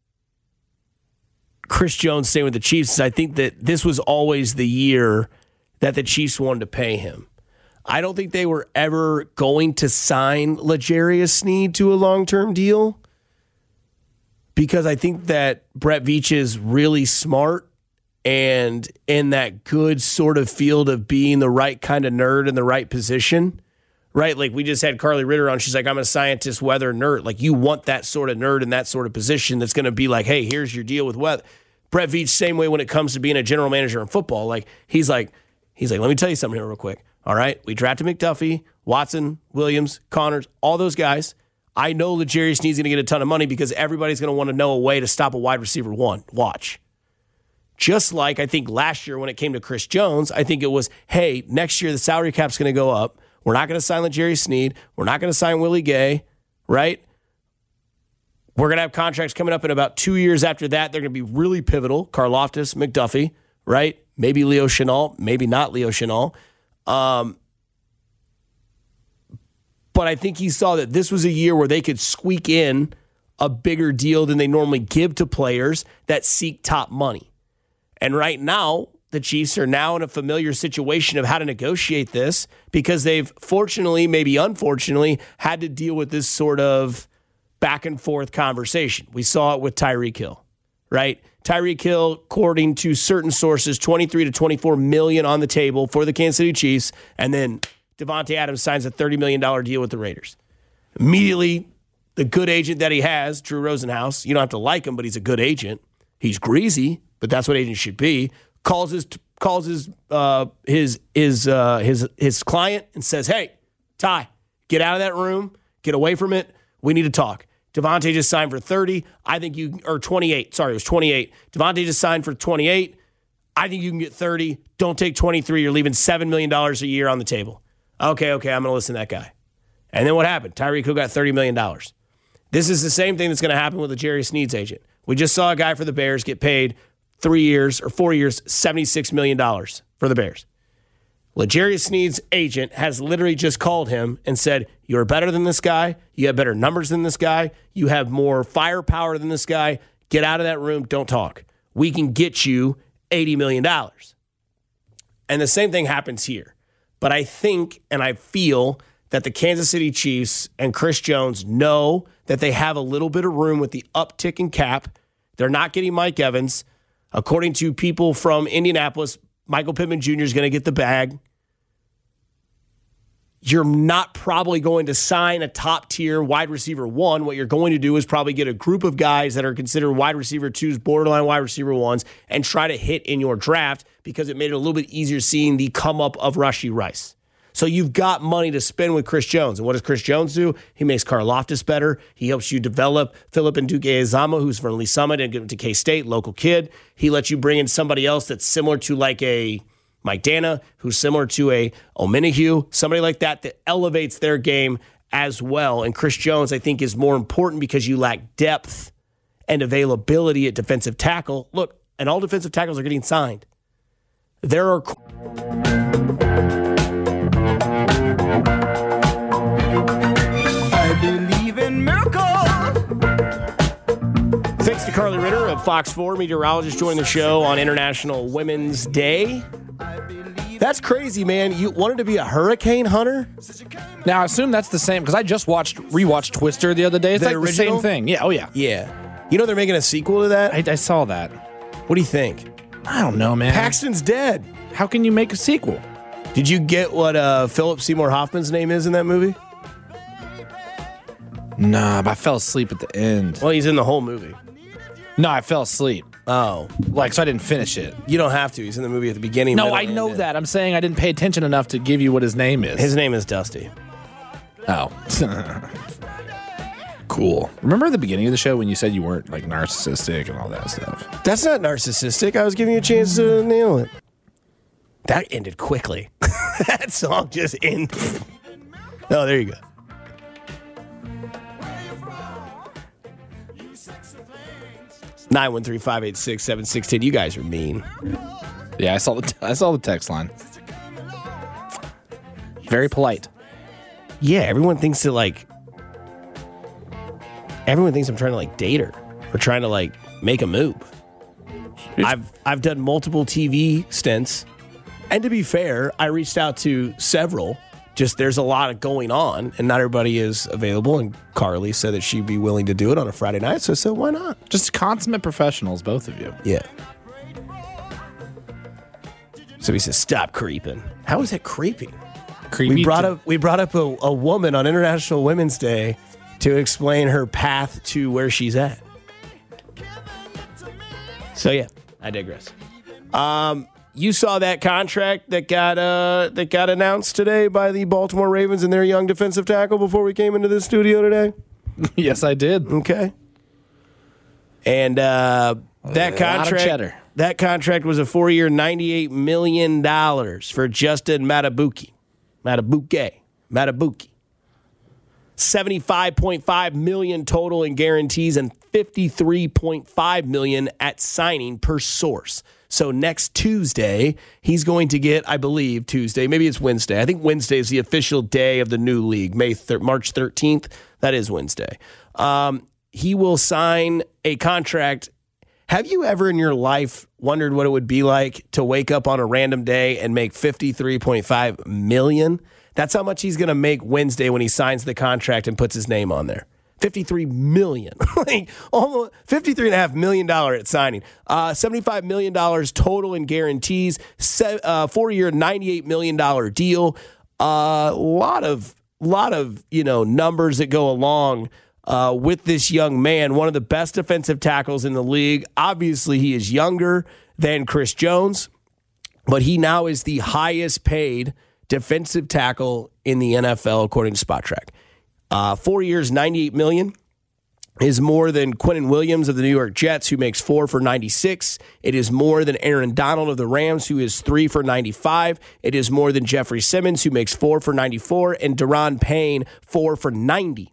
Chris Jones staying with the Chiefs is I think that this was always the year that the Chiefs wanted to pay him. I don't think they were ever going to sign L'Jarius Sneed to a long-term deal because I think that Brett Veach is really smart and in that good sort of field of being the right kind of nerd in the right position, right? Like we just had Carly Ritter on. She's like, I'm a scientist, weather nerd. Like you want that sort of nerd in that sort of position that's going to be like, hey, here's your deal with weather. Brett Veach, same way when it comes to being a general manager in football. Like he's like, let me tell you something here real quick. All right, we drafted McDuffie, Watson, Williams, Connors, all those guys. I know L'Jarius Sneed's going to get a ton of money because everybody's going to want to know a way to stop a wide receiver one. Watch. Just like I think last year when it came to Chris Jones, I think it was, hey, next year the salary cap's going to go up. We're not going to sign L'Jarius Sneed. We're not going to sign Willie Gay, right? We're going to have contracts coming up in about 2 years after that. They're going to be really pivotal. Karlaftis, McDuffie, right? Maybe Leo Chenal, maybe not Leo Chenal. But I think he saw that this was a year where they could squeak in a bigger deal than they normally give to players that seek top money. And right now, the Chiefs are now in a familiar situation of how to negotiate this because they've fortunately, maybe unfortunately, had to deal with this sort of back and forth conversation. We saw it with Tyreek Hill, right? Tyreek Hill, according to certain sources, $23 to $24 million on the table for the Kansas City Chiefs, and then Devontae Adams signs a $30 million deal with the Raiders. Immediately, the good agent that he has, Drew Rosenhaus, you don't have to like him, but he's a good agent. He's greasy, but that's what agents should be. Calls his client and says, "Hey, Ty, get out of that room, get away from it. We need to talk." Devontae just signed for 30. 28. Sorry, it was 28. Devontae just signed for 28. I think you can get 30. Don't take 23. You're leaving $7 million a year on the table. Okay, I'm going to listen to that guy. And then what happened? Tyreek Hill got $30 million. This is the same thing that's going to happen with the Jerry Sneed's agent. We just saw a guy for the Bears get paid 3 years or 4 years, $76 million for the Bears. L'Jarius Sneed's agent has literally just called him and said, you're better than this guy. You have better numbers than this guy. You have more firepower than this guy. Get out of that room. Don't talk. We can get you $80 million. And the same thing happens here. But I think and I feel that the Kansas City Chiefs and Chris Jones know that they have a little bit of room with the uptick in cap. They're not getting Mike Evans. According to people from Indianapolis, Michael Pittman Jr. is going to get the bag. You're not probably going to sign a top-tier wide receiver 1. What you're going to do is probably get a group of guys that are considered wide receiver 2s, borderline wide receiver 1s, and try to hit in your draft because it made it a little bit easier seeing the come-up of Rashee Rice. So you've got money to spend with Chris Jones. And what does Chris Jones do? He makes Karlaftis better. He helps you develop Philip Nduke-Ezama, who's from Lee Summit and get him to K-State, local kid. He lets you bring in somebody else that's similar to like a Mike Dana, who's similar to a Omenihu, somebody like that elevates their game as well. And Chris Jones, I think, is more important because you lack depth and availability at defensive tackle. Look, and all defensive tackles are getting signed. There are... I believe in miracles. Thanks to Carly Ritter of Fox 4, meteorologist, joining the show on International Women's Day. That's crazy, man. You wanted to be a hurricane hunter? Now, I assume that's the same, because I just rewatched Twister the other day. It's The like original? the same thing. Yeah, oh yeah. Yeah. You know they're making a sequel to that? I saw that. What do you think? I don't know, man. Paxton's dead. How can you make a sequel? Did you get what Philip Seymour Hoffman's name is in that movie? Nah, but I fell asleep at the end. Well, he's in the whole movie. No, I fell asleep. Oh. So I didn't finish it. You don't have to. He's in the movie at the beginning. No, middle, I and know end. that. I'm saying I didn't pay attention enough to give you what his name is. His name is Dusty. Oh. Cool. Remember at the beginning of the show when you said you weren't like narcissistic and all that stuff? That's not narcissistic. I was giving you a chance to nail it. That ended quickly. That song just ended. Oh, there you go. Nine 913-586-7610. You guys are mean. Yeah, I saw the text line. Very polite. Yeah, everyone thinks I'm trying to date her or trying to make a move. I've done multiple TV stints, and to be fair, I reached out to several. Just there's a lot of going on, and not everybody is available. And Carly said that she'd be willing to do it on a Friday night, so I said, why not? Just consummate professionals, both of you. Yeah. So he says, stop creeping. How is that creeping? Creepy. We brought up a woman on International Women's Day to explain her path to where she's at. So yeah, I digress. You saw that contract that got announced today by the Baltimore Ravens and their young defensive tackle before we came into the studio today? Yes, I did. Okay. And that contract was a 4-year, $98 million for Justin Matabuke. $75.5 million total in guarantees and $53.5 million at signing per source. So next Tuesday, he's going to get, I believe, Tuesday. Maybe it's Wednesday. I think Wednesday is the official day of the new league, March 13th. That is Wednesday. He will sign a contract. Have you ever in your life wondered what it would be like to wake up on a random day and make $53.5 million? That's how much he's going to make Wednesday when he signs the contract and puts his name on there. $53 million. Almost $53.5 million at signing. $75 million total in guarantees. 4-year, $98 million deal. Lot of numbers that go along with this young man. One of the best defensive tackles in the league. Obviously, he is younger than Chris Jones, but he now is the highest paid defensive tackle in the NFL, according to SpotTrack. 4 years, $98 million. is more than Quinnen Williams of the New York Jets, who makes 4 for 96. It is more than Aaron Donald of the Rams, who is 3 for 95. It is more than Jeffrey Simmons, who makes 4 for 94, and Daron Payne, 4 for 90.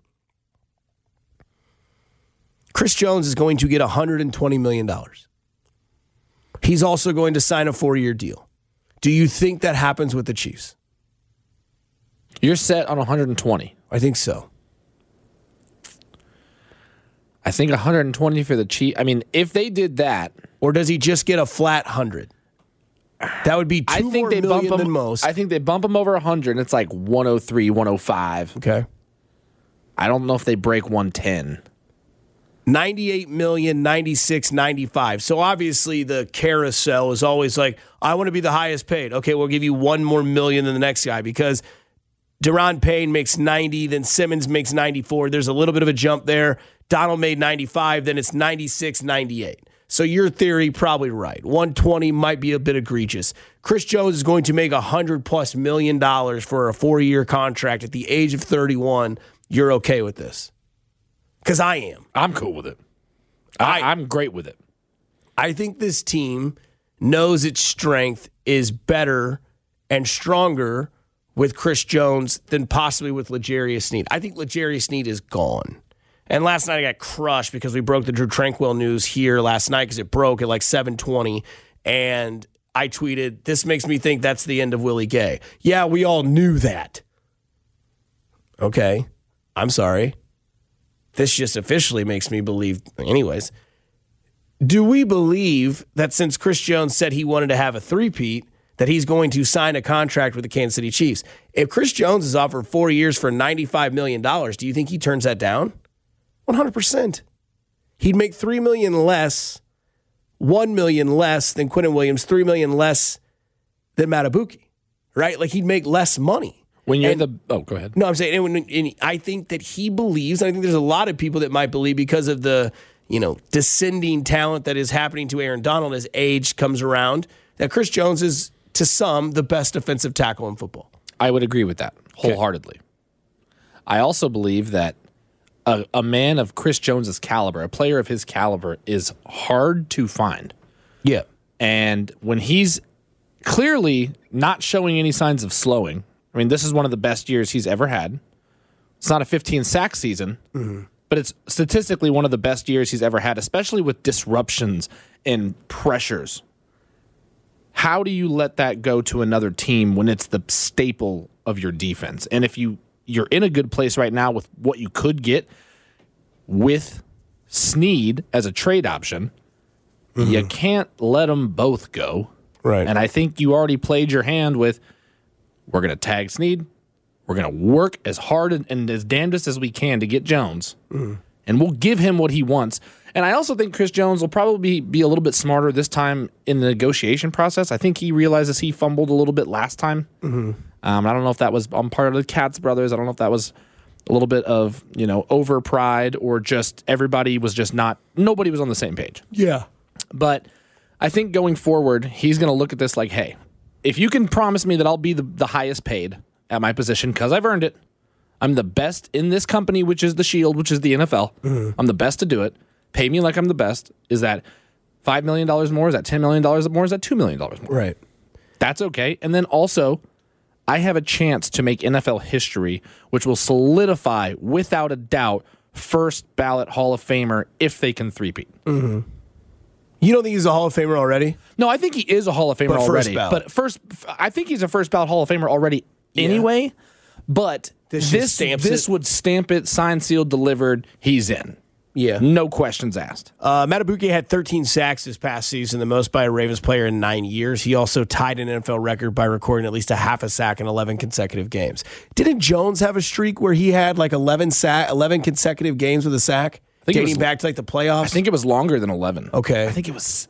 Chris Jones is going to get $120 million. He's also going to sign a 4-year deal. Do you think that happens with the Chiefs? You're set on 120. I think so. I think 120 for the Chiefs. I mean, if they did that, or does he just get a flat 100? That would be $2 more million than most. I think they bump him over 100, and it's like 103, 105. Okay. I don't know if they break 110. 98 million, 96, 95. So obviously the carousel is always like, I want to be the highest paid. Okay, we'll give you $1 more million than the next guy because Daron Payne makes 90, then Simmons makes 94. There's a little bit of a jump there. Donald made 95, then it's 96, 98. So your theory, probably right. 120 might be a bit egregious. Chris Jones is going to make $100+ million for a 4-year contract at the age of 31. You're okay with this? Because I am. I'm cool with it. I'm great with it. I think this team knows its strength is better and stronger with Chris Jones than possibly with L'Jarius Sneed. I think L'Jarius Sneed is gone. And last night I got crushed because we broke the Drew Tranquill news here last night because it broke at like 7:20. And I tweeted, this makes me think that's the end of Willie Gay. Yeah, we all knew that. Okay. I'm sorry. This just officially makes me believe. Anyways, do we believe that since Chris Jones said he wanted to have a three-peat, that he's going to sign a contract with the Kansas City Chiefs? If Chris Jones is offered 4 years for $95 million, do you think he turns that down? 100%. He'd make $3 million less, $1 million less than Quinnen Williams, $3 million less than Matabuki, right? Like he'd make less money. When you're go ahead. No, I'm saying, and I think that he believes, and I think there's a lot of people that might believe because of the, descending talent that is happening to Aaron Donald as age comes around, that Chris Jones is, to some, the best defensive tackle in football. I would agree with that wholeheartedly. Okay. I also believe that a man of Chris Jones's caliber, a player of his caliber, is hard to find. Yeah. And when he's clearly not showing any signs of slowing, I mean, this is one of the best years he's ever had. It's not a 15-sack season, but it's statistically one of the best years he's ever had, especially with disruptions and pressures. How do you let that go to another team when it's the staple of your defense? And if you're in a good place right now with what you could get with Sneed as a trade option, you can't let them both go. Right. And I think you already played your hand with, we're going to tag Sneed. We're going to work as hard and as damnedest as we can to get Jones. And we'll give him what he wants. And I also think Chris Jones will probably be a little bit smarter this time in the negotiation process. I think he realizes he fumbled a little bit last time. I don't know if that was on part of the Katz brothers. I don't know if that was a little bit of, over pride or just nobody was on the same page. Yeah. But I think going forward, he's going to look at this like, hey, if you can promise me that I'll be the highest paid at my position because I've earned it, I'm the best in this company, which is the Shield, which is the NFL. I'm the best to do it. Pay me like I'm the best. Is that $5 million more? Is that $10 million more? Is that $2 million more? Right. That's okay. And then also, I have a chance to make NFL history, which will solidify, without a doubt, first ballot Hall of Famer if they can three-peat. You don't think he's a Hall of Famer already? No, I think he is a Hall of Famer already. But I think he's a first ballot Hall of Famer already anyway. But this would stamp it, signed, sealed, delivered. He's in. Yeah. No questions asked. Matabuki had 13 sacks this past season, the most by a Ravens player in 9 years. He also tied an NFL record by recording at least a half a sack in 11 consecutive games. Didn't Jones have a streak where he had like 11 consecutive games with a sack? Dating back to like the playoffs? I think it was longer than 11. Okay. I think it was...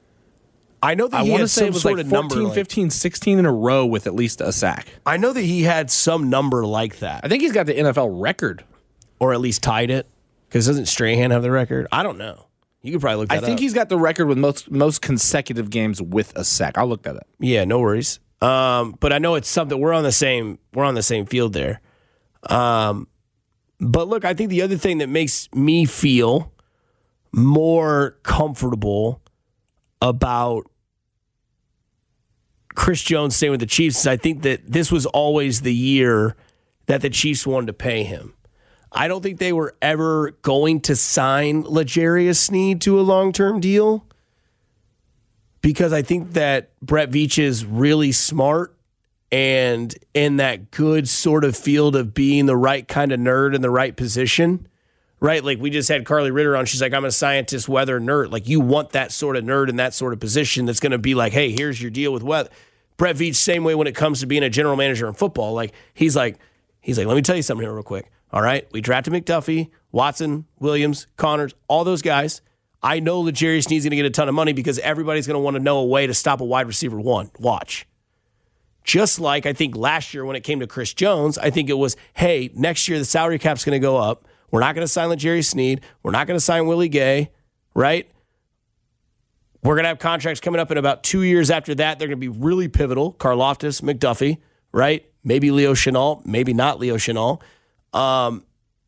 I know that he had some sort of number. 14, 15, 16 in a row with at least a sack. I know that he had some number like that. I think he's got the NFL record. Or at least tied it. Because doesn't Strahan have the record? I don't know. You could probably look that up. I think he's got the record with most consecutive games with a sack. I'll look that up. Yeah, no worries. But I know it's something. We're on the same field there. But look, I think the other thing that makes me feel more comfortable about Chris Jones staying with the Chiefs is I think that this was always the year that the Chiefs wanted to pay him. I don't think they were ever going to sign L'Jarius Sneed to a long-term deal because I think that Brett Veach is really smart and in that good sort of field of being the right kind of nerd in the right position, right? Like we just had Carly Ritter on. She's like, I'm a scientist, weather nerd. Like you want that sort of nerd in that sort of position that's going to be like, hey, here's your deal with weather. Brett Veach, same way when it comes to being a general manager in football. Like he's like, let me tell you something here real quick. All right, we drafted McDuffie, Watson, Williams, Connors, all those guys. I know L'Jarius Sneed's going to get a ton of money because everybody's going to want to know a way to stop a wide receiver one. Watch. Just like I think last year when it came to Chris Jones, I think it was, hey, next year the salary cap's going to go up. We're not going to sign L'Jarius Sneed. We're not going to sign Willie Gay, right? We're going to have contracts coming up in about 2 years after that. They're going to be really pivotal. Karlaftis, McDuffie, right? Maybe Leo Chenal, maybe not Leo Chenal. But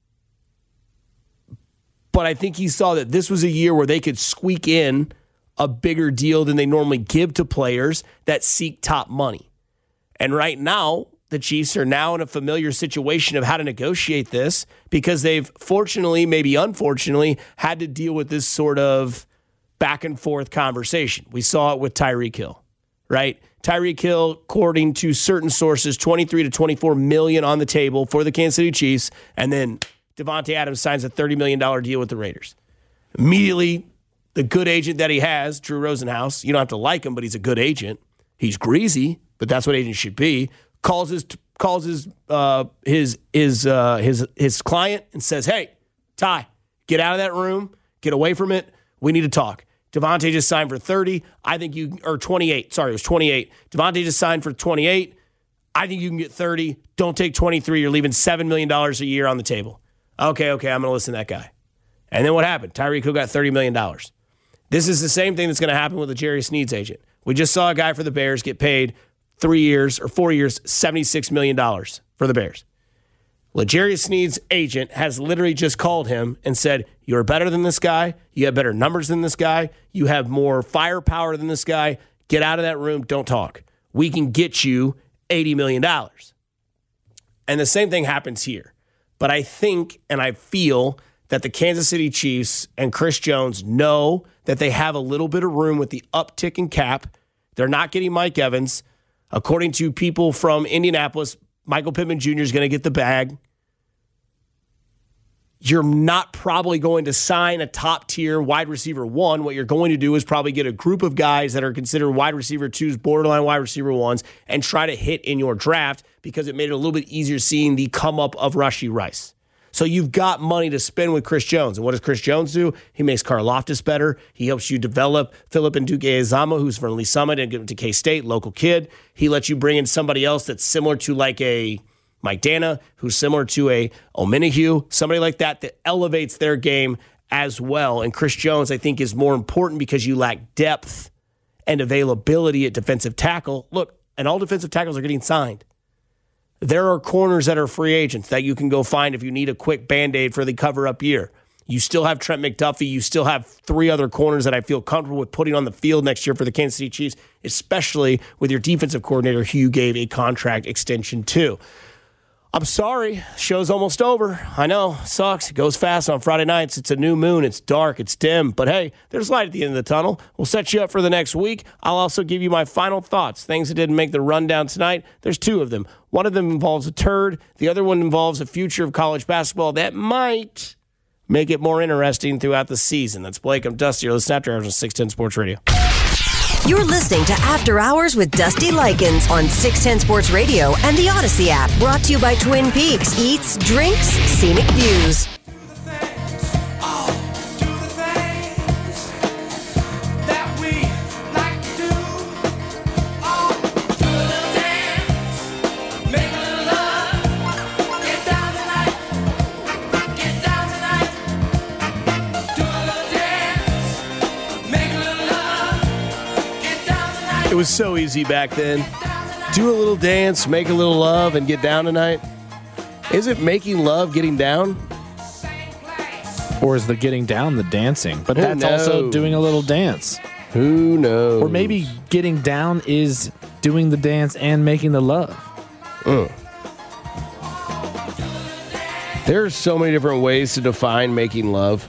I think he saw that this was a year where they could squeak in a bigger deal than they normally give to players that seek top money. And right now, the Chiefs are now in a familiar situation of how to negotiate this because they've fortunately, maybe unfortunately, had to deal with this sort of back and forth conversation. We saw it with Tyreek Hill, right? Tyreek Hill, according to certain sources, $23 to $24 million on the table for the Kansas City Chiefs, and then Davante Adams signs a $30 million deal with the Raiders. Immediately, the good agent that he has, Drew Rosenhaus, you don't have to like him, but he's a good agent. He's greasy, but that's what agents should be. Calls his client and says, "Hey, Ty, get out of that room, get away from it. We need to talk. Davante just signed for 30. I think you, or 28. Sorry, it was 28. Davante just signed for 28. I think you can get 30. Don't take 23. You're leaving $7 million a year on the table." Okay, I'm going to listen to that guy. And then what happened? Tyreek Hill got $30 million. This is the same thing that's going to happen with L'Jarius Sneed's agent. We just saw a guy for the Bears get paid 4 years, $76 million for the Bears. L'Jarius Sneed's agent has literally just called him and said, you're better than this guy. You have better numbers than this guy. You have more firepower than this guy. Get out of that room. Don't talk. We can get you $80 million. And the same thing happens here. But I think and I feel that the Kansas City Chiefs and Chris Jones know that they have a little bit of room with the uptick in cap. They're not getting Mike Evans. According to people from Indianapolis, Michael Pittman Jr. is going to get the bag. You're not probably going to sign a top-tier wide receiver one. What you're going to do is probably get a group of guys that are considered wide receiver twos, borderline wide receiver ones, and try to hit in your draft because it made it a little bit easier seeing the come-up of Rashee Rice. So you've got money to spend with Chris Jones. And what does Chris Jones do? He makes Karlaftis better. He helps you develop Philip Nduke-Ezama, who's from Lee Summit and get him to K-State, local kid. He lets you bring in somebody else that's similar to like a Mike Dana, who's similar to a Omenihu, somebody like that elevates their game as well. And Chris Jones, I think, is more important because you lack depth and availability at defensive tackle. Look, and all defensive tackles are getting signed. There are corners that are free agents that you can go find if you need a quick Band-Aid for the cover-up year. You still have Trent McDuffie. You still have 3 other corners that I feel comfortable with putting on the field next year for the Kansas City Chiefs, especially with your defensive coordinator who you gave a contract extension to. I'm sorry, show's almost over. I know, sucks. It goes fast on Friday nights. It's a new moon. It's dark. It's dim. But hey, there's light at the end of the tunnel. We'll set you up for the next week. I'll also give you my final thoughts. Things that didn't make the rundown tonight. There's 2 of them. One of them involves a turd. The other one involves a future of college basketball that might make it more interesting throughout the season. That's Blake. I'm Dusty. You're listening to After Hours on 610 Sports Radio. You're listening to After Hours with Dusty Likens on 610 Sports Radio and the Odyssey app. Brought to you by Twin Peaks. Eats, drinks, scenic views. It was so easy back then. Do a little dance, make a little love, and get down tonight. Is it making love getting down? Or is the getting down the dancing? But Who that's also knows? doing a little dance. Who knows? Or maybe getting down is doing the dance and making the love. There's so many different ways to define making love.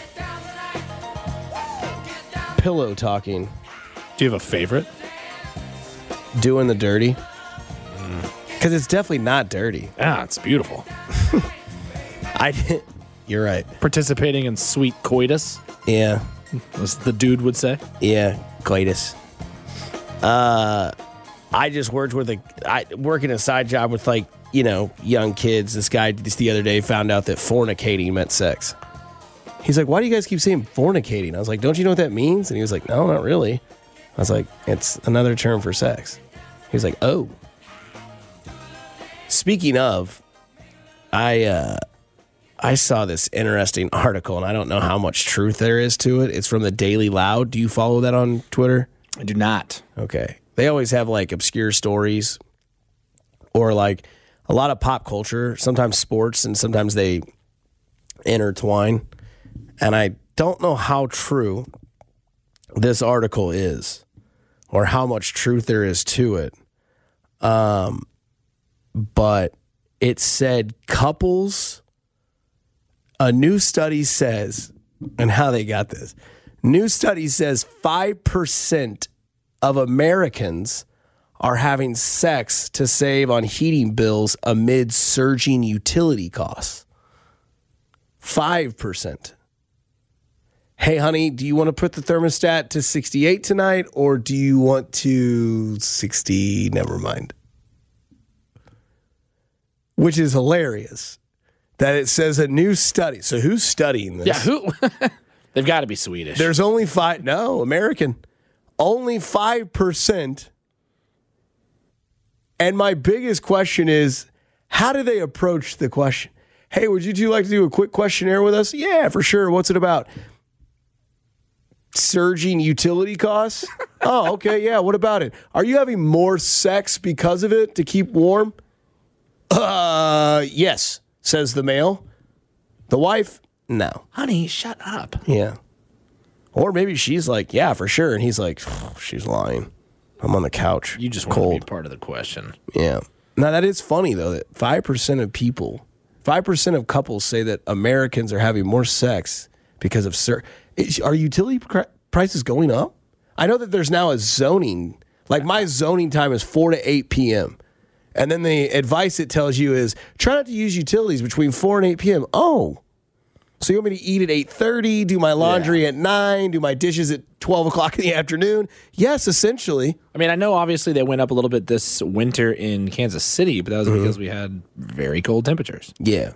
Pillow talking. Do you have a favorite? Doing the dirty. Because it's definitely not dirty. Ah, it's beautiful. You're right. Participating in sweet coitus, Yeah. as the dude would say. Yeah. Coitus. I just worked with working a side job with young kids. This guy just the other day found out that fornicating meant sex. He's like, why do you guys keep saying fornicating? I was like, don't you know what that means? And he was like, no, not really. I was like, it's another term for sex. He was like, oh. Speaking of, I saw this interesting article, and I don't know how much truth there is to it. It's from the Daily Loud. Do you follow that on Twitter? I do not. Okay. They always have obscure stories or a lot of pop culture, sometimes sports, and sometimes they intertwine. And I don't know how true this article is or how much truth there is to it. But it said couples, a new study says, and how they got this, new study says 5% of Americans are having sex to save on heating bills amid surging utility costs. 5%. Hey, honey, do you want to put the thermostat to 68 tonight, or do you want to 60? Never mind. Which is hilarious that it says a new study. So who's studying this? Yeah, who? They've got to be Swedish. There's only American. Only 5%. And my biggest question is, how do they approach the question? Hey, would you two like to do a quick questionnaire with us? Yeah, for sure. What's it about? Surging utility costs? Oh, okay. Yeah. What about it? Are you having more sex because of it to keep warm? Yes, says the male. The wife? No. Honey, shut up. Yeah. Or maybe she's like, yeah, for sure. And he's like, she's lying. I'm on the couch. You just want cold. to be part of the question. Yeah. Now, that is funny, though, that 5% of couples say that Americans are having more sex because of are utility prices going up? I know that there's now a zoning. My zoning time is 4 to 8 p.m. And then the advice it tells you is try not to use utilities between 4 and 8 p.m. Oh. So you want me to eat at 8:30, do my laundry at 9, do my dishes at 12 o'clock in the afternoon? Yes, essentially. I mean, I know obviously they went up a little bit this winter in Kansas City, but that was because we had very cold temperatures. Yeah.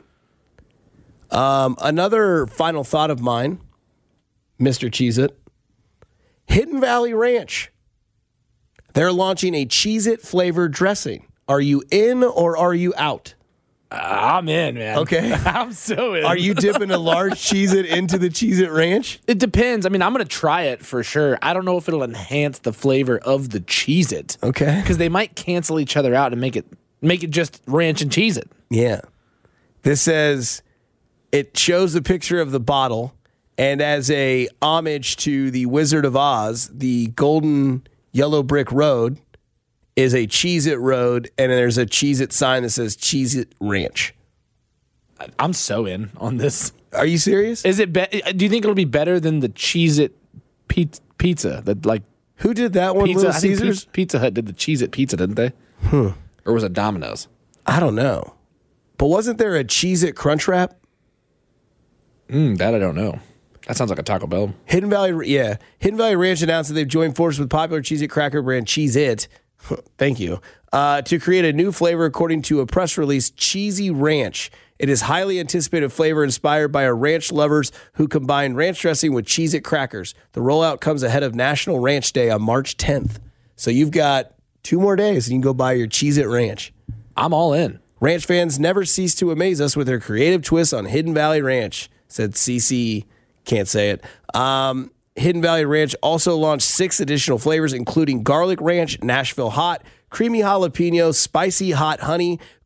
Another final thought of mine, Mr. Cheez-It. Hidden Valley Ranch. They're launching a Cheez-It flavored dressing. Are you in or are you out? I'm in, man. Okay. I'm so in. Are you dipping a large Cheez-It into the Cheez-It Ranch? It depends. I mean, I'm going to try it for sure. I don't know if it'll enhance the flavor of the Cheez-It. Okay. Because they might cancel each other out and make it just ranch and Cheez-It. Yeah. This says it shows a picture of the bottle, and as a homage to the Wizard of Oz, the golden yellow brick road is a Cheez-It road, and there's a Cheez-It sign that says Cheez-It Ranch. I'm so in on this. Are you serious? Is it? Do you think it'll be better than the Cheez-It pizza? Who did that one? Pizza, Little I think Caesars? Pizza Hut did the Cheez-It pizza, didn't they? Or was it Domino's? I don't know. But wasn't there a Cheez-It Crunch Wrap? That I don't know. That sounds like a Taco Bell. Hidden Valley Ranch announced that they've joined forces with popular Cheez-It cracker brand Cheez-It. Thank you. To create a new flavor, according to a press release, Cheesy Ranch. It is highly anticipated flavor inspired by our ranch lovers who combine ranch dressing with Cheez-It crackers. The rollout comes ahead of National Ranch Day on March 10th. So you've got 2 more days and you can go buy your Cheez-It Ranch. I'm all in. Ranch fans never cease to amaze us with their creative twists on Hidden Valley Ranch, said CC. Can't say it. Hidden Valley Ranch also launched 6 additional flavors, including garlic ranch, Nashville hot, creamy jalapeno, spicy hot honey,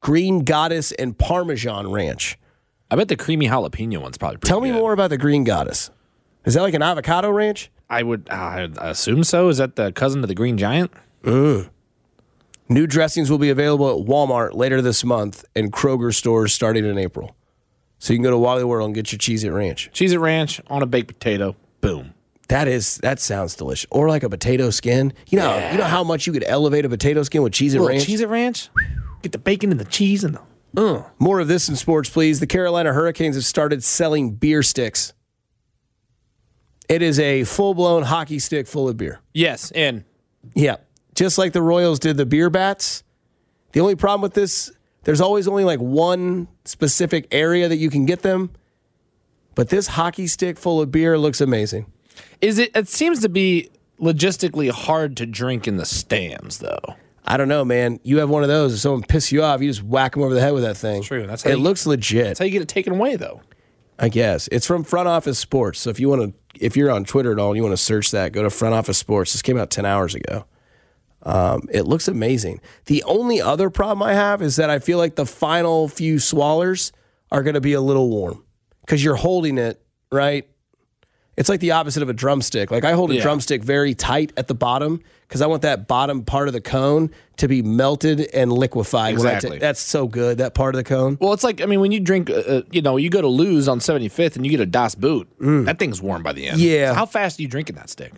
Green Goddess and Parmesan Ranch. I bet the creamy jalapeno one's probably pretty Tell me good. more about the Green Goddess. Is that like an avocado ranch? I assume so. Is that the cousin to the Green Giant? New dressings will be available at Walmart later this month and Kroger stores starting in April. So you can go to Wally World and get your Cheez-It Ranch. Cheez-It Ranch on a baked potato. Boom. That sounds delicious. Or like a potato skin. You know how much you could elevate a potato skin with Cheez-It Ranch? Cheez-It Ranch. Get the bacon and the cheese and the... More of this in sports, please. The Carolina Hurricanes have started selling beer sticks. It is a full-blown hockey stick full of beer. Yes, and... Yeah. Just like the Royals did the beer bats. The only problem with this, there's always only like one specific area that you can get them. But this hockey stick full of beer looks amazing. It seems to be logistically hard to drink in the stands, though. I don't know, man. You have one of those. If someone pisses you off, you just whack them over the head with that thing. True. It looks legit. That's how you get it taken away, though. I guess. It's from Front Office Sports. So if you're on Twitter at all and you want to search that, go to Front Office Sports. This came out 10 hours ago. It looks amazing. The only other problem I have is that I feel like the final few swallers are going to be a little warm because you're holding it, right? It's like the opposite of a drumstick. Like I hold a drumstick very tight at the bottom because I want that bottom part of the cone to be melted and liquefied. Exactly. That's so good, that part of the cone. Well, it's like, I mean, when you drink, you go to Lou's on 75th and you get a Das Boot, that thing's warm by the end. Yeah. So how fast are you drinking that stick?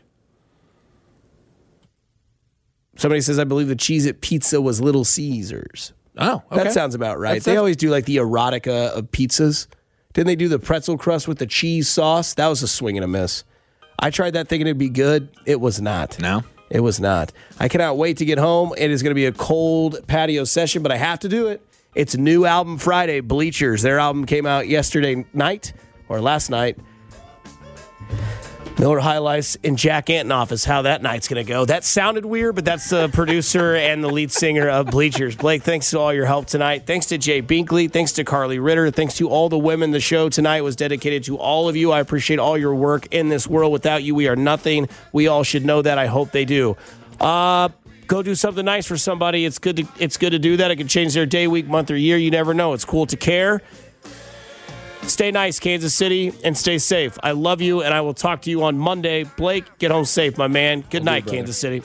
Somebody says, I believe the Cheez-It pizza was Little Caesars. Oh, okay. That sounds about right. They always do like the erotica of pizzas. Didn't they do the pretzel crust with the cheese sauce? That was a swing and a miss. I tried that thinking it'd be good. It was not. No? It was not. I cannot wait to get home. It is going to be a cold patio session, but I have to do it. It's new album Friday, Bleachers. Their album came out yesterday night or last night. Miller High Life's in Jack Antonoff is how that night's going to go. That sounded weird, but that's the producer and the lead singer of Bleachers. Blake, thanks to all your help tonight. Thanks to Jay Binkley. Thanks to Carly Ritter. Thanks to all the women. The show tonight was dedicated to all of you. I appreciate all your work in this world. Without you, we are nothing. We all should know that. I hope they do. Go do something nice for somebody. It's good to do that. It can change their day, week, month, or year. You never know. It's cool to care. Stay nice, Kansas City, and stay safe. I love you, and I will talk to you on Monday. Blake, get home safe, my man. Good night, Kansas City.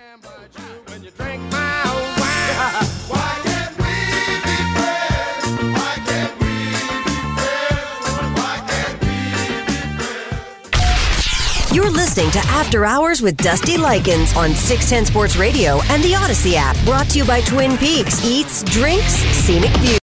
You're listening to After Hours with Dusty Likens on 610 Sports Radio and the Odyssey app. Brought to you by Twin Peaks. Eats, drinks, scenic views.